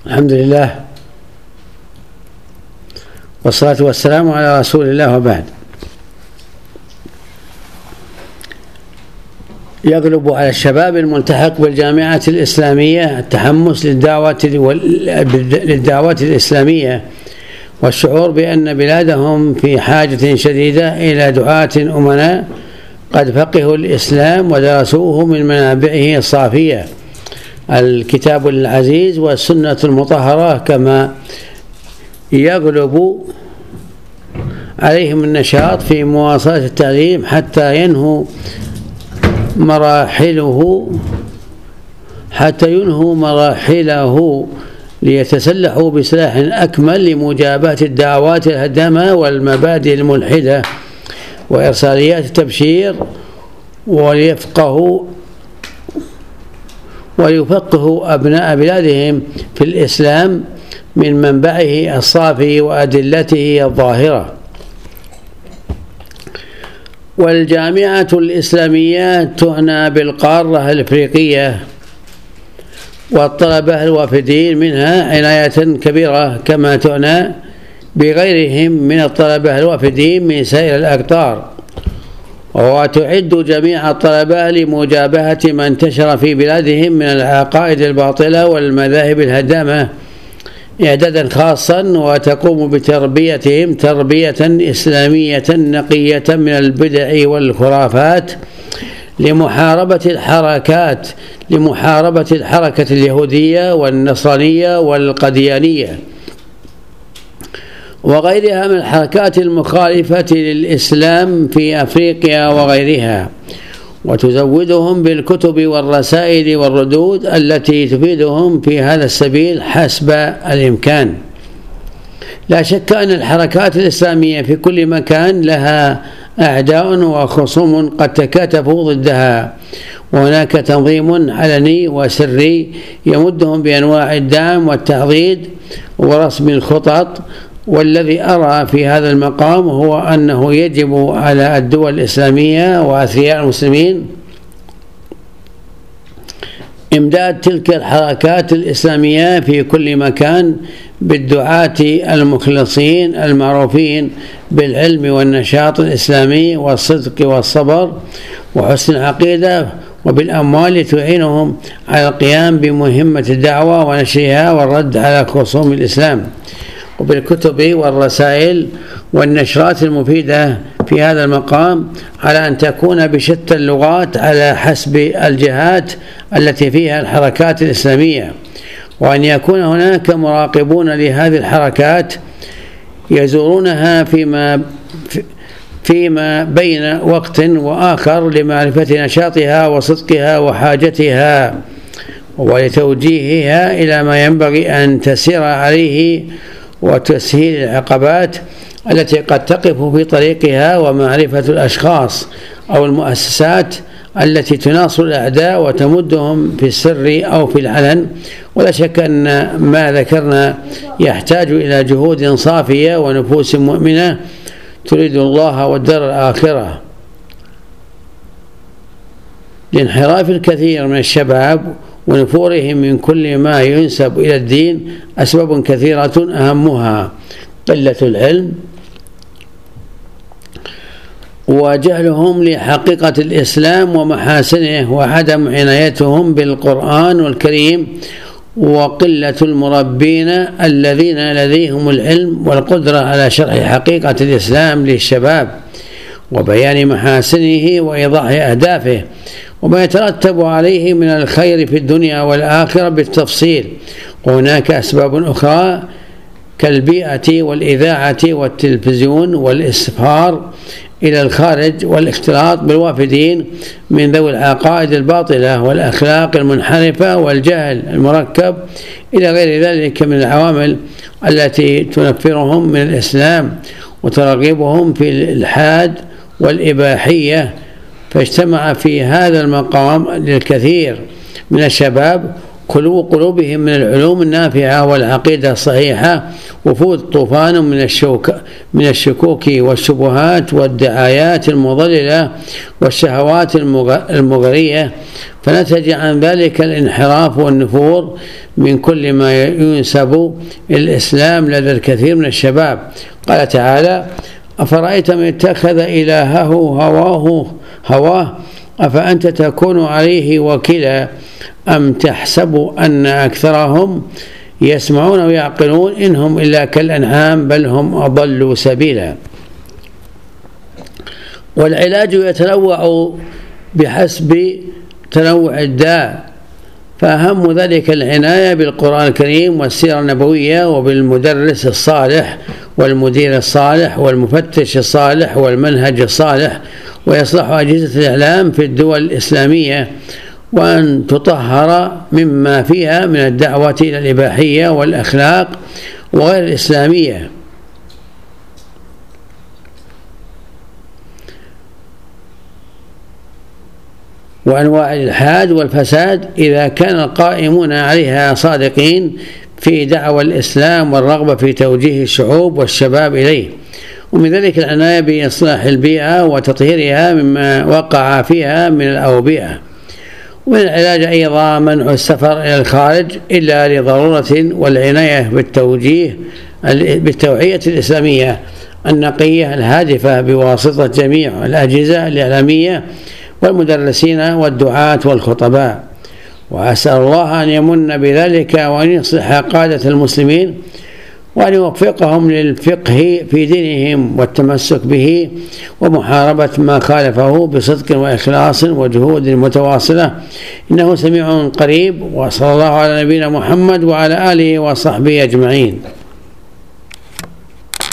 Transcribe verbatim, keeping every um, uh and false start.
الحمد لله والصلاة والسلام على رسول الله، وبعد. يغلب على الشباب الملتحق بالجامعة الإسلامية التحمس للدعوة للدعوة الإسلامية والشعور بأن بلادهم في حاجة شديدة إلى دعاة أمناء قد فقهوا الإسلام ودرسوه من منابعه الصافية، الكتاب العزيز والسنة المطهرة، كما يغلب عليهم النشاط في مواصلة التعليم حتى ينهوا مراحله حتى ينهوا مراحله ليتسلحوا بسلاح أكمل لمجابهة الدعوات الهدامة والمبادئ الملحدة وإرساليات التبشير، وليفقهوا ويفقهوا أبناء بلادهم في الإسلام من منبعه الصافي وأدلته الظاهرة. والجامعة الإسلامية تعنى بالقارة الإفريقية والطلبة الوافدين منها عناية كبيرة، كما تعنى بغيرهم من الطلبة الوافدين من سائر الأقطار، وتعد جميع الطلبة لمجابهة ما انتشر في بلادهم من العقائد الباطلة والمذاهب الهدامة إعدادا خاصا، وتقوم بتربيتهم تربية إسلامية نقية من البدع والخرافات لمحاربة الحركات لمحاربة الحركة اليهودية والنصرانية والقديانية وغيرها من الحركات المخالفة للإسلام في أفريقيا وغيرها، وتزودهم بالكتب والرسائل والردود التي تفيدهم في هذا السبيل حسب الإمكان. لا شك أن الحركات الإسلامية في كل مكان لها أعداء وخصوم قد تكاتفوا ضدها، وهناك تنظيم علني وسري يمدهم بأنواع الدعم والتعضيد ورسم الخطط. والذي أرى في هذا المقام هو أنه يجب على الدول الإسلامية وأثرياء المسلمين إمداد تلك الحركات الإسلامية في كل مكان بالدعاة المخلصين المعروفين بالعلم والنشاط الإسلامي والصدق والصبر وحسن العقيدة، وبالأموال تعينهم على القيام بمهمة الدعوة ونشرها والرد على خصوم الإسلام، وبالكتب والرسائل والنشرات المفيدة في هذا المقام على أن تكون بشتى اللغات على حسب الجهات التي فيها الحركات الإسلامية، وأن يكون هناك مراقبون لهذه الحركات يزورونها فيما فيما بين وقت وآخر لمعرفة نشاطها وصدقها وحاجتها ولتوجيهها إلى ما ينبغي أن تسير عليه وتسهيل العقبات التي قد تقف في طريقها، ومعرفة الأشخاص أو المؤسسات التي تناصر الأعداء وتمدهم في السر أو في العلن. ولا شك أن ما ذكرنا يحتاج إلى جهود صافية ونفوس مؤمنة تريد الله والدار الآخرة. لانحراف الكثير من الشباب ونفورهم من كل ما ينسب إلى الدين أسباب كثيرة، أهمها قلة العلم وجهلهم لحقيقة الإسلام ومحاسنه، وعدم عنايتهم بالقرآن الكريم، وقلة المربين الذين لديهم العلم والقدرة على شرح حقيقة الإسلام للشباب وبيان محاسنه وإيضاح أهدافه وما يترتب عليه من الخير في الدنيا والآخرة بالتفصيل. وهناك أسباب أخرى كالبيئة والإذاعة والتلفزيون والإسفار إلى الخارج والاختلاط بالوافدين من ذوي العقائد الباطلة والأخلاق المنحرفة والجهل المركب إلى غير ذلك من العوامل التي تنفرهم من الإسلام وترغبهم في الإلحاد والإباحية. فاجتمع في هذا المقام للكثير من الشباب قلوبهم من العلوم النافعة والعقيدة الصحيحة وفود طوفان من الشوك من الشكوك والشبهات والدعايات المضللة والشهوات المغرية، فنتج عن ذلك الانحراف والنفور من كل ما ينسب الإسلام لدى الكثير من الشباب. قال تعالى: أفرأيت من اتخذ إلهه هواه هواه أفأنت تكون عليه وكيلا أم تحسب أن أكثرهم يسمعون ويعقلون إنهم إلا كالأنعام بل هم أضلوا سبيلا. والعلاج يتنوع بحسب تنوع الداء، فأهم ذلك العناية بالقرآن الكريم والسيرة النبوية وبالمدرس الصالح والمدير الصالح والمفتش الصالح والمنهج الصالح، ويصلح أجهزة الإعلام في الدول الإسلامية وأن تطهر مما فيها من الدعوة إلى الإباحية والأخلاق وغير الإسلامية. وأنواع الإلحاد والفساد إذا كان القائمون عليها صادقين في دعوى الإسلام والرغبة في توجيه الشعوب والشباب إليه. ومن ذلك العناية بإصلاح البيئة وتطهيرها مما وقع فيها من الأوبئة. ومن العلاج أيضا منع السفر إلى الخارج إلا لضرورة، والعناية بالتوجيه بالتوعية الإسلامية النقية الهادفة بواسطة جميع الأجهزة الإعلامية والمدرسين والدعاة والخطباء. وأسأل الله أن يمن بذلك وأن يصلح قادة المسلمين وأن يوفقهم للفقه في دينهم والتمسك به ومحاربة ما خالفه بصدق وإخلاص وجهود متواصلة، إنه سميع قريب. وصلى الله على نبينا محمد وعلى آله وصحبه أجمعين.